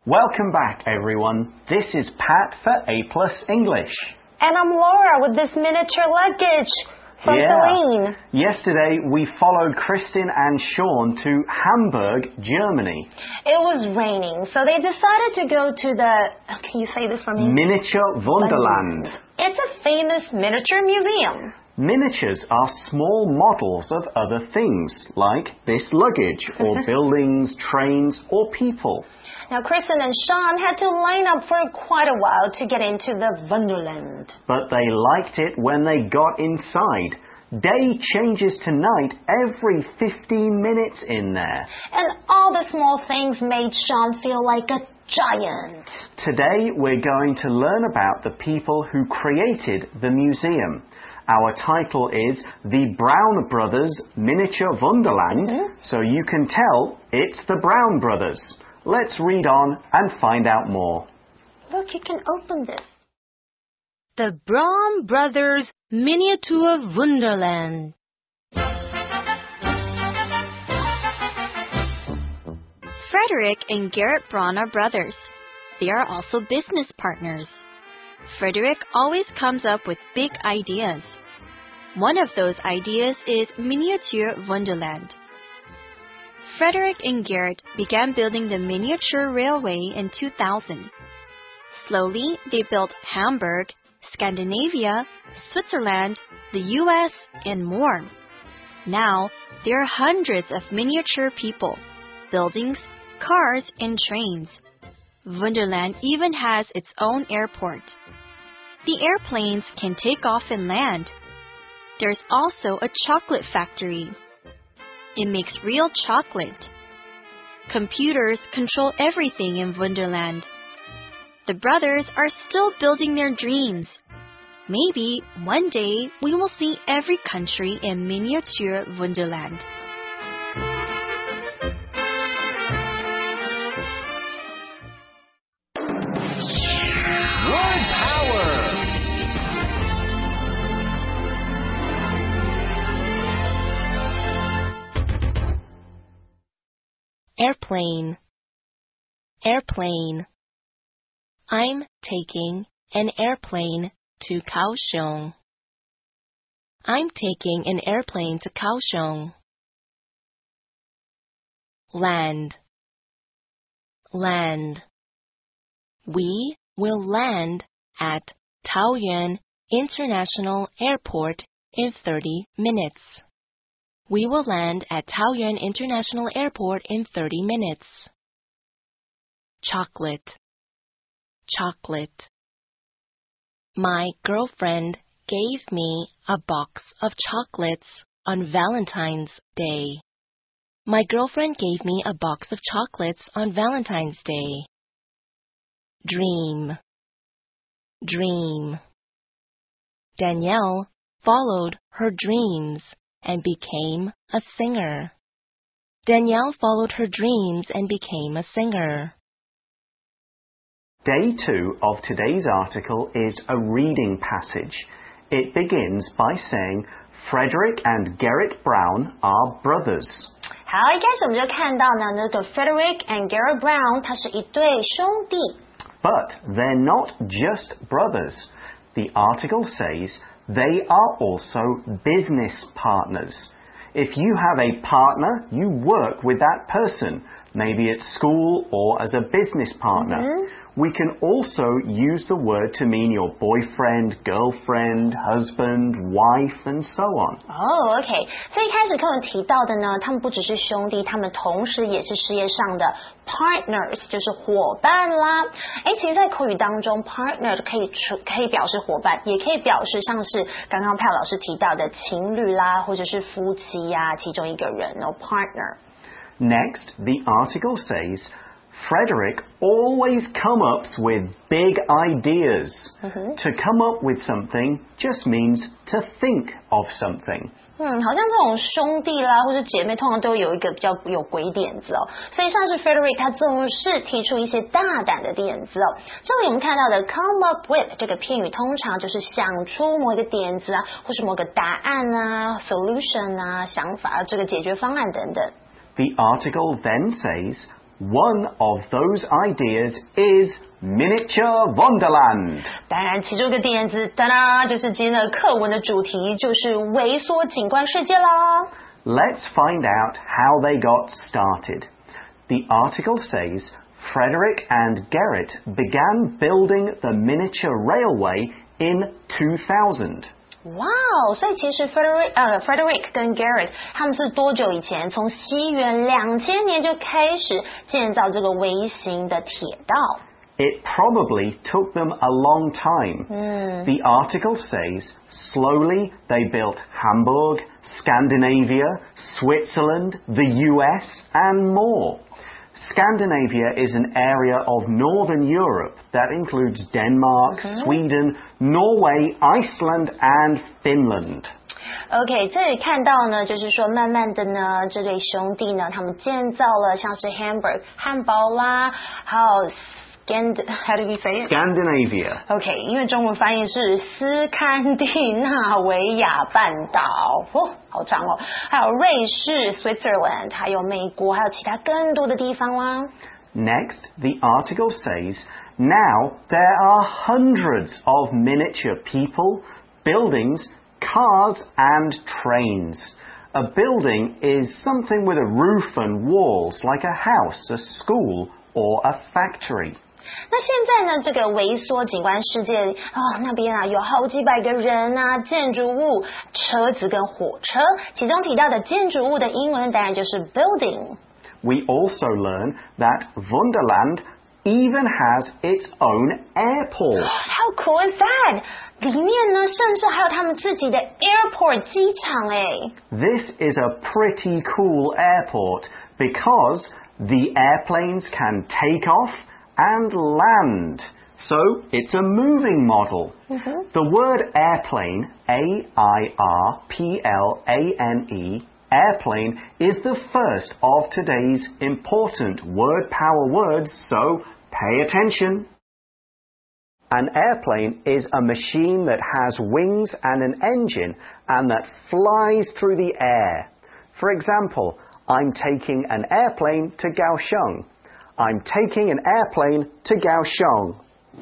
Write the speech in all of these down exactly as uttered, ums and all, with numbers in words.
Welcome back, everyone. This is Pat for A Plus English. And I'm Laura with this miniature luggage from yeah. Celine. Yesterday, we followed Kristin and Sean to Hamburg, Germany. It was raining, so they decided to go to the, can you say this for me? Miniature Wunderland. It's a famous miniature museum. Miniatures are small models of other things, like this luggage, or buildings, trains, or people. Now, Kristin and Sean had to line up for quite a while to get into the Wonderland. But they liked it when they got inside. Day changes to night every fifteen minutes in there. And all the small things made Sean feel like a giant. Today, we're going to learn about the people who created the museum. Our title is The Brown Brothers Miniature Wonderland, mm-hmm. so you can tell it's the Brown Brothers. Let's read on and find out more. Look, you can open this. The Brown Brothers Miniature Wonderland. Frederick and Garrett Brown are brothers. They are also business partners. Frederick always comes up with big ideas. One of those ideas is Miniature Wonderland. Frederick and Garrett began building the miniature railway in two thousand. Slowly, they built Hamburg, Scandinavia, Switzerland, the U S, and more. Now, there are hundreds of miniature people, buildings, cars, and trains. Wonderland even has its own airport. The airplanes can take off and land. There's also a chocolate factory. It makes real chocolate. Computers control everything in Wonderland. The brothers are still building their dreams. Maybe one day we will see every country in Miniature Wonderland. Airplane. Airplane. I'm taking an airplane to Kaohsiung. I'm taking an airplane to Kaohsiung. Land. Land. We will land at Taoyuan International Airport in thirty minutes. We will land at Taoyuan International Airport in thirty minutes. Chocolate. Chocolate. My girlfriend gave me a box of chocolates on Valentine's Day. My girlfriend gave me a box of chocolates on Valentine's Day. Dream. Dream. Danielle followed her dreams and became a singer. Danielle followed her dreams and became a singer. Day two of today's article is a reading passage. It begins by saying Frederick and Garrett Brown are brothers. 好，一开始我们就看到呢，那个 Frederick and Garrett Brown 他是一对兄弟。 But they're not just brothers. The article says they are also business partners. If you have a partner, you work with that person, maybe at school or as a business partner. Mm-hmm. We can also use the word to mean your boyfriend, girlfriend, husband, wife, and so on. Oh, OK. 所以一开始课文提到的呢，他们不只是兄弟，他们同时也是事业上的 partners， 就是伙伴啦。哎，其实，在口语当中 ，partner 可以可以表示伙伴，也可以表示像是刚刚Pat老师提到的情侣啦，或者是夫妻呀、啊，其中一个人哦 partner. Next, the article says Frederick always comes up with big ideas. Mm-hmm. To come up with something just means to think of something. 嗯，好像这种兄弟啦，或者姐妹，通常都有一个比较有鬼点子哦。所以像是 Frederick， 他总是提出一些大胆的点子哦。这里我们看到的 come up with 这个片语，通常就是想出某一个点子啊，或是某个答案啊 ，solution 啊，想法，这个解决方案等等。 The article then says One of those ideas is Miniature Wonderland. 当然，其中一个点子，当然就是今天的课文的主题，就是微缩景观世界啦。 Let's find out how they got started. The article says Frederick and Gerrit began building the miniature railway in two thousand. 哇哦，所以其实 Frederick 呃 Frederick 跟 Gerrit 他们是多久以前？从西元两千年就开始建造这个微型的铁道。 It probably took them a long time. Mm. The article says slowly they built Hamburg, Scandinavia, Switzerland, the U S, and more. Scandinavia is an area of northern Europe that includes Denmark, mm-hmm. Sweden, Norway, Iceland, and Finland. OK， 这里看到呢，就是说慢慢的呢，这对兄弟呢，他们建造了像是 Hamburg 汉堡啦，还有 Scand how do you say it? Scandinavia. OK， 因为中文翻译是斯堪的纳维亚半岛，哦，好长哦。还有瑞士 Switzerland， 还有美国，还有其他更多的地方啦。 Next, the article says, now there are hundreds of miniature people, buildings, cars and trains. A building is something with a roof and walls like a house, a school, or a factory. 那现在呢，这个微缩景观世界哦，那边啊有好几百个人啊，建筑物、车子跟火车，其中提到的建筑物的英文当然就是 building. We also learn that Wonderland even has its own airport. How cool is that? 里面呢，甚至还有他们自己的 airport 机场诶。 This is a pretty cool airport because the airplanes can take off and land. So it's a moving model. Mm-hmm. The word airplane, A I R P L A N E, airplane, is the first of today's important word power words, so pay attention. An airplane is a machine that has wings and an engine and that flies through the air. For example, I'm taking an airplane to Kaohsiung. I'm taking an airplane to Kaohsiung.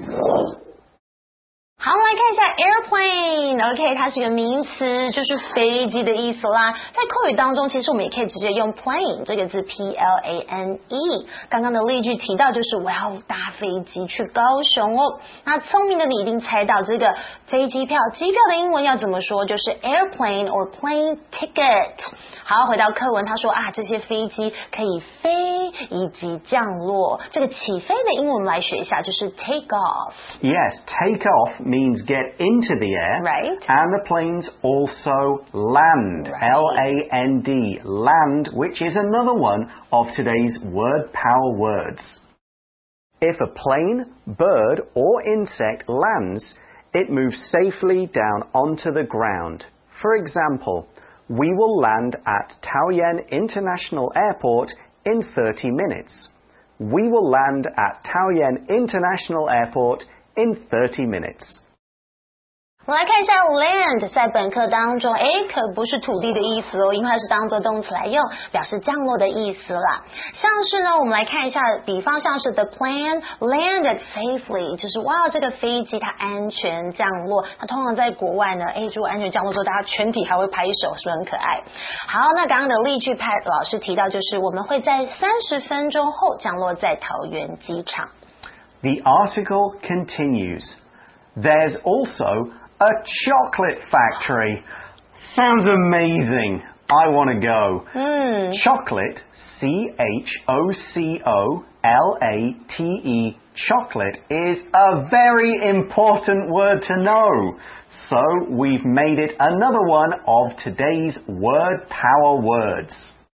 好，我们来看一下 airplane。OK， 它是一个名词，就是飞机的意思啦。在口语当中，其实我们也可以直接用 plane 这个字 ，P L A N E。刚刚的例句提到，就是我要搭飞机去高雄哦。那聪明的你一定猜到，这个飞机票、机票的英文要怎么说？就是 airplane or plane ticket。好，回到课文，他说啊，这些飞机可以飞以及降落。这个起飞的英文我们来学一下，就是 take off。 Yes, take off means get into the air. Right. And the planes also land. Right. L A N D, land, which is another one of today's word power words. If a plane, bird or insect lands, it moves safely down onto the ground. For example, we will land at Taoyuan International Airport in thirty minutes. We will land at Taoyuan International Airport in thirty minutes. 我们来看一下 land， 在本课当中，诶，可不是土地的意思哦，因为它是当作动词来用，表示降落的意思啦。像是呢，我们来看一下，比方像是 the plane landed safely， 就是哇，这个飞机它安全降落。那通常在国外呢，诶，如果安全降落之后，大家全体还会拍手，是不是很可爱？好，那刚刚的例句，Pat 老师提到，就是我们会在三十分钟后降落在桃园机场。 The article continues. There's also a chocolate factory. Sounds amazing. I want to go. Mm. Chocolate, C H O C O L A T E, chocolate is a very important word to know. So we've made it another one of today's word power words.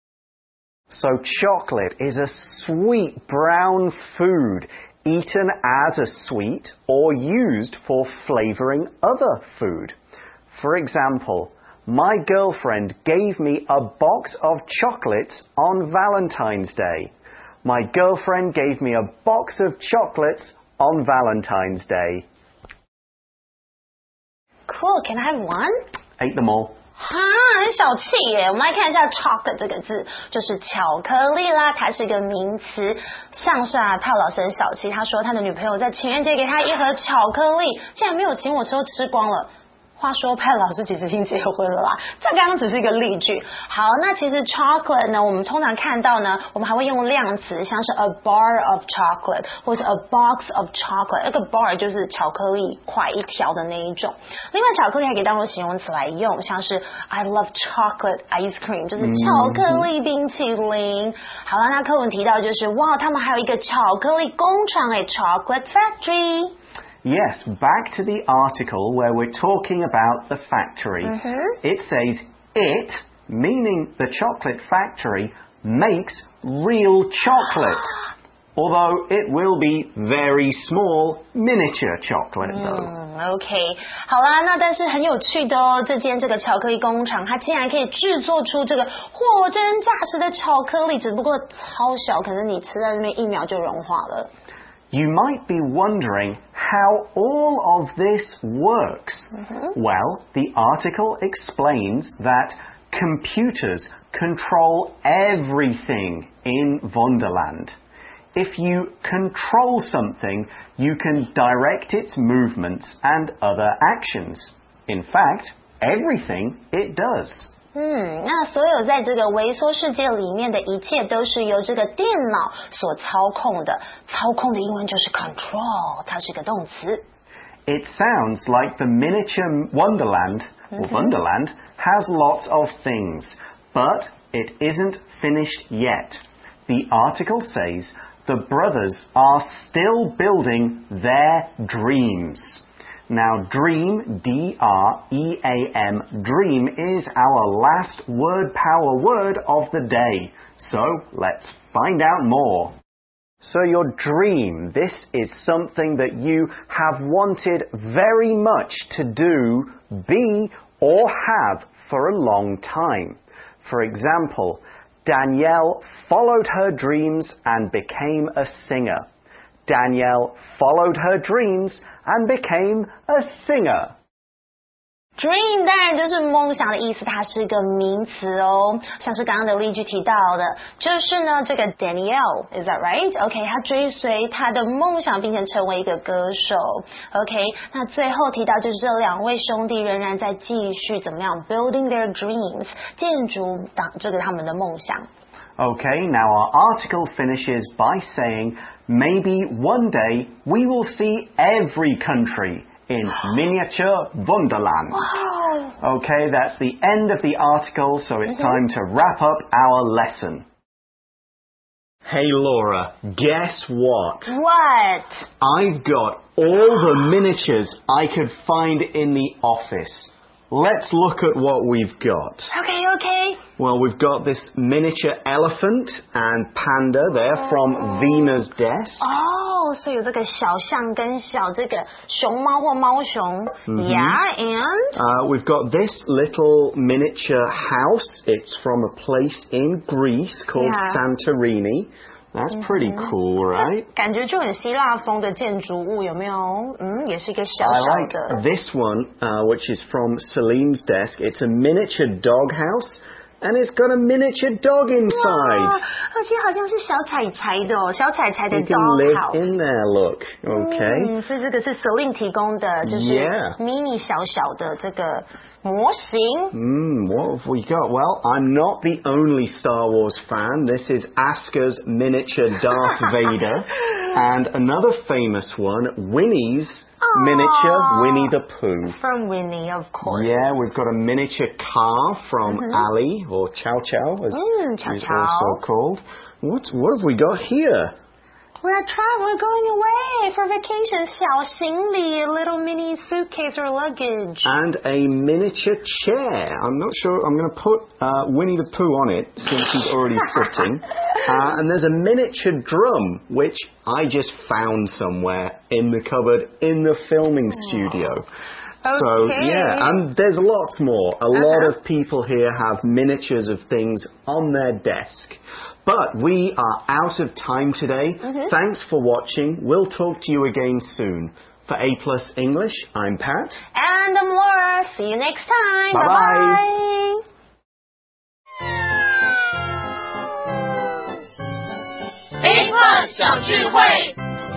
So chocolate is a sweet brown food, eaten as a sweet or used for flavoring other food. For example, my girlfriend gave me a box of chocolates on Valentine's Day. My girlfriend gave me a box of chocolates on Valentine's Day. Cool, can I have one? Ate them all. 哈，很小气耶！我们来看一下 chocolate 这个字，就是巧克力啦，它是一个名词。像是啊，帕老师很小气，他说他的女朋友在情人节给他一盒巧克力，竟然没有请我吃，都吃光了。话说派老师其实已经结婚了啦，这刚刚只是一个例句。好，那其实 chocolate 呢，我们通常看到呢，我们还会用量词，像是 a bar of chocolate 或者 a box of chocolate。那个 bar 就是巧克力块一条的那一种。另外，巧克力还可以当做形容词来用，像是 I love chocolate ice cream， 就是巧克力冰淇淋。好了，那课文提到就是哇，他们还有一个巧克力工厂诶 ，chocolate factory。Yes, back to the article where we're talking about the factory. Mm-hmm. It says it, meaning the chocolate factory, makes real chocolate. Although it will be very small, miniature chocolate though. Mm, OK, 好啦，那但是很有趣的哦，这间这个巧克力工厂，它竟然可以制作出这个货真价实的巧克力，只不过超小，可能你吃在那边一秒就融化了。 You might be wondering how all of this works. Mm-hmm. Well, the article explains that computers control everything in Wonderland. If you control something, you can direct its movements and other actions. In fact, everything it does. 嗯，那所有在这个微缩世界里面的一切都是由这个电脑所操控的。操控的英文就是 control， 它是一个动词。 It sounds like the miniature Wonderland, or Wonderland, has lots of things, but it isn't finished yet. The article says the brothers are still building their dreams. Now, dream, D R E A M, dream is our last word power word of the day. So, let's find out more. So, your dream, this is something that you have wanted very much to do, be, or have for a long time. For example, Danielle followed her dreams and became a singer. Danielle followed her dreams and became a singer. Dream 当然就是梦想的意思，它是一个名词哦，像是刚刚的例句提到的，就是呢这个 Danielle，is that right? OK， 他追随他的梦想，并且成为一个歌手。OK， 那最后提到就是这两位兄弟仍然在继续怎么样 building their dreams， 建筑当这个他们的梦想。 Okay, now our article finishes by saying, maybe one day we will see every country in miniature Wonderland. Wow. Okay, that's the end of the article, so it's time to wrap up our lesson. Hey Laura, guess what? What? I've got all the miniatures I could find in the office. Let's look at what we've got. Okay, okay. Well, we've got this miniature elephant and panda there from Vina's desk. Oh, 所以有这个小象跟小这个熊猫或猫熊。 Mm-hmm. Yeah, and? Uh, we've got this little miniature house. It's from a place in Greece called Yeah. Santorini. That's pretty cool, right? 感觉就很希腊风的建筑物，有没有？嗯，也是一个小 I 小 like 的。 this one, uh, which is from Salim's desk. It's a miniature dog house, and it's got a miniature dog 哇 inside. 而且好像是小彩彩的哦，小彩彩的 You can dog live house。 in there, look. Okay. 嗯，所以这个是 Celine 提供的，就是 Yeah. mini 小小的这个模型。 Hmm, what have we got? Well, I'm not the only Star Wars fan. This is Asuka's miniature Darth Vader. And another famous one, Winnie's miniature Winnie the Pooh. From Winnie, of course. Yeah, we've got a miniature car from Ali, or Chow Chow, as Mm, Chow he's Chow. also called. What, what have we got here? We're traveling, going away for vacation. 小行李 a little mini suitcase or luggage. And a miniature chair. I'm not sure. I'm going to put uh, Winnie the Pooh on it since he's already sitting. Uh, and there's a miniature drum, which I just found somewhere in the cupboard in the filming studio. So, Okay. yeah, and there's lots more. A lot of people here have miniatures of things on their desk. But we are out of time today. Thanks for watching. We'll talk to you again soon. For A Plus English, I'm Pat. And I'm Laura. See you next time. Bye bye. A Plus 小聚会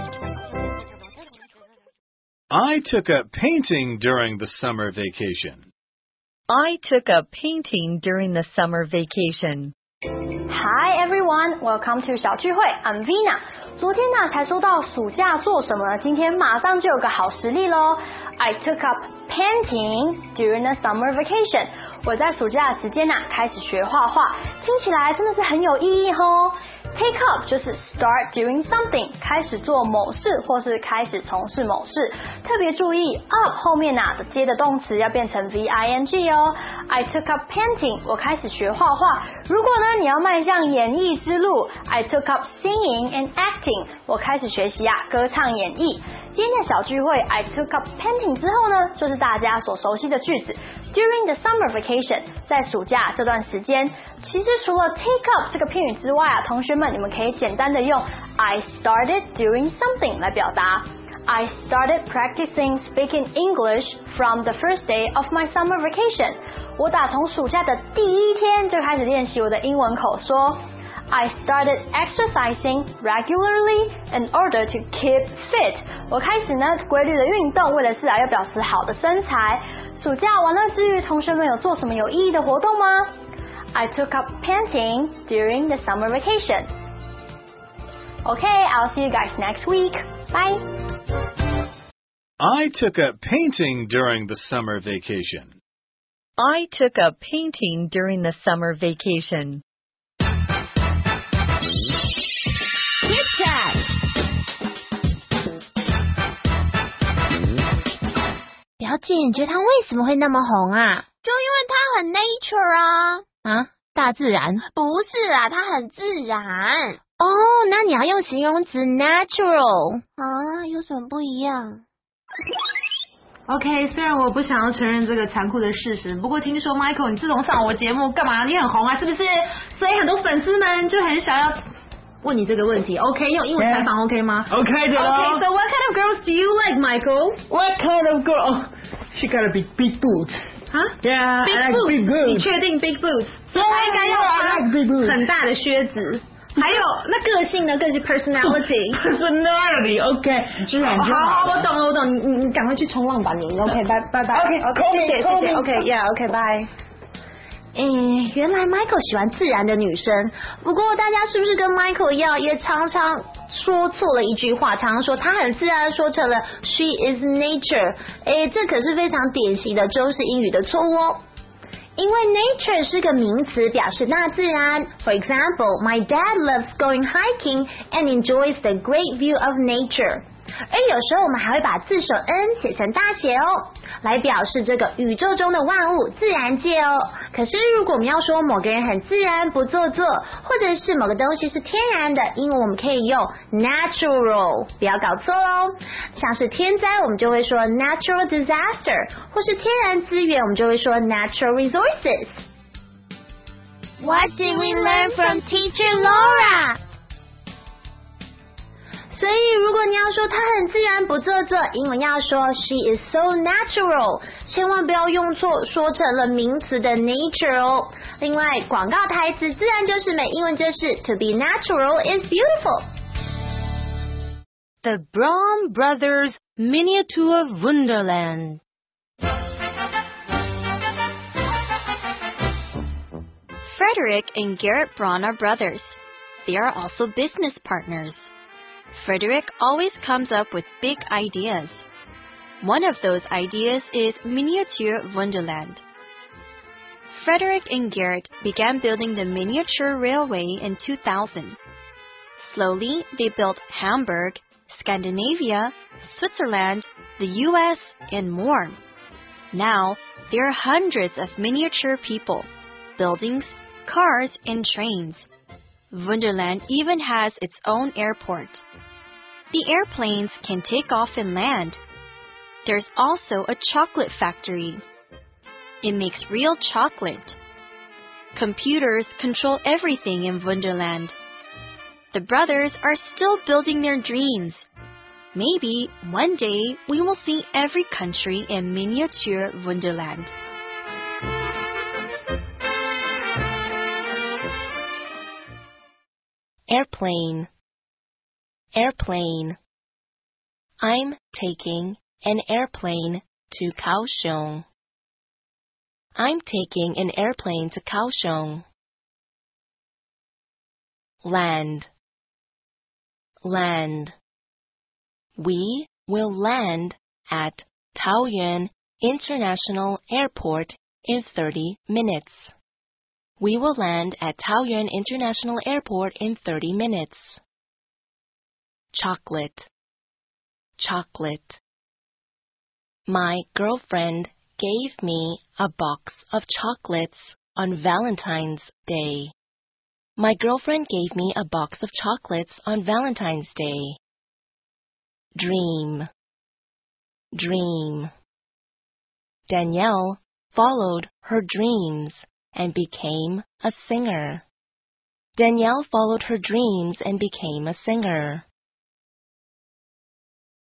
I took up painting during the summer vacation. I took up painting during the summer vacation. Hi everyone, welcome to 小聚会 I'm Vina. 昨天呢才说到暑假做什么呢？今天马上就有个好实例咯。I took up painting during the summer vacation. 我在暑假的时间呢开始学画画，听起来真的是很有意义哦。Take up 就是 start doing something， 开始做某事或是开始从事某事。特别注意 up 后面啊的接的动词要变成 V I N G 哦。I took up painting， 我开始学画画。如果呢你要迈向演艺之路 ，I took up singing and acting， 我开始学习啊歌唱演绎。今天的小聚会 I took up painting 之后呢，就是大家所熟悉的句子 During the summer vacation， 在暑假这段时间。其实除了 take up 这个片语之外啊，同学们你们可以简单的用 I started doing something 来表达。I started practicing speaking English from the first day of my summer vacation。我打从暑假的第一天就开始练习我的英文口说。I started exercising regularly in order to keep fit。我开始呢规律的运动，为了是啊要表示好的身材。暑假玩乐之余，同学们有做什么有意义的活动吗？I took up painting during the summer vacation. Okay, I'll see you guys next week. Bye. I took up painting during the summer vacation. I took up painting during the summer vacation. Kit Chat. 表姐，你觉得它为什么会那么红啊？ 就因为它很 nature 啊。 啊，大自然？ 不是啊，它很自然。 哦，那你要用形容词 natural 啊，有什么不一样 ？OK， 虽然我不想要承认这个残酷的事实，不过听说 Michael 你自从上我节目干嘛？你很红啊，是不是？所以很多粉丝们就很想要问你这个问题。OK， 用英文采访 OK 吗 OK 的咯。 Okay, so what kind of girls do you like, Michael? What kind of girl? Oh, she gotta be big boots. 啊 Yeah, big I like boots. big boots. 你确定 big boots？ 所以他应该要 I like big boots. 很大的靴子。还有那个性呢，更是 personality。 Personality, OK， 自然就好。好，我懂了，我懂。你你你赶快去冲浪吧，你 OK， 拜拜拜。OK OK， 谢谢谢谢 OK，Yeah OK， 拜。 诶，原来 Michael 喜欢自然的女生，不过大家是不是跟 Michael 一样，也常常说错了一句话，常常说他很自然说成了 She is nature， 诶，这可是非常典型的中式英语的错误哦。因为 nature 是个名词，表示大自然。For example, my dad loves going hiking and enjoys the great view of nature. 而有时候我们还会把字首 n 写成大写哦，来表示这个宇宙中的万物，自然界哦。可是如果我们要说某个人很自然不做作，或者是某个东西是天然的，英文我们可以用 natural， 不要搞错哦。像是天灾我们就会说 natural disaster， 或是天然资源我们就会说 natural resources。 What did we learn from Teacher Laura? 所以如果你要说她很自然不做作，英文要说 She is so natural， 千万不要用错说成了名词的 nature 哦。另外广告台词自然就是美，英文就是 To be natural is beautiful。 The Braun Brothers Miniature Wonderland. Frederick and Garrett Braun are brothers. They are also business partners. Frederick always comes up with big ideas. One of those ideas is Miniature Wonderland. Frederick and Garrett began building the miniature railway in two thousand. Slowly, they built Hamburg, Scandinavia, Switzerland, the U S, and more. Now, there are hundreds of miniature people, buildings, cars, and trains. Wonderland even has its own airport. The airplanes can take off and land. There's also a chocolate factory. It makes real chocolate. Computers control everything in Wonderland. The brothers are still building their dreams. Maybe one day we will see every country in miniature Wonderland. Airplane. Airplane. I'm taking an airplane to Kaohsiung. I'm taking an airplane to Kaohsiung. Land. Land. We will land at Taoyuan International Airport in thirty minutes. We will land at Taoyuan International Airport in thirty minutes. Chocolate. Chocolate. My girlfriend gave me a box of chocolates on Valentine's Day. My girlfriend gave me a box of chocolates on Valentine's Day. Dream. Dream. Danielle followed her dreams and became a singer. Danielle followed her dreams and became a singer.